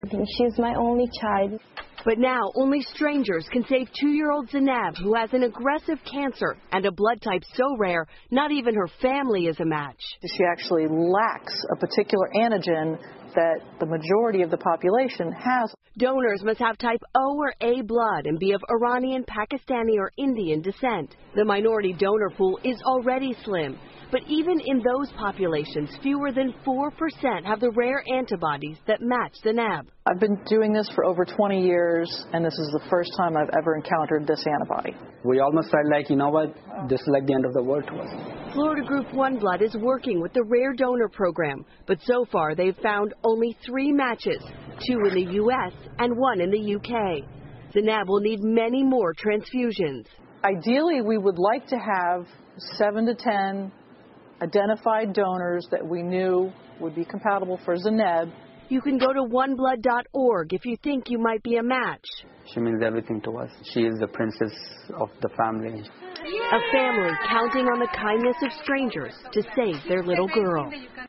She's my only child. But now only strangers can save 2-year-old Zainab, who has an aggressive cancer and a blood type so rare, not even her family is a match. She actually lacks a particular antigen that the majority of the population has. Donors must have type O or A blood and be of Iranian, Pakistani, or Indian descent. The minority donor pool is already slim, but even in those populations, fewer than 4% have the rare antibodies that match Zainab. I've been doing this for over 20 years, and this is the first time I've ever encountered this antibody. We almost felt like, you know what, this is like the end of the world to us. Florida Group 1 Blood is working with the Rare Donor Program, but so far they've found only 3 matches, 2 in the U.S. and 1 in the U.K. Zainab will need many more transfusions. Ideally, we would like to have 7 to 10 identified donors that we knew would be compatible for Zainab. You can go to oneblood.org if you think you might be a match. She means everything to us. She is the princess of the family. A family counting on the kindness of strangers to save their little girl.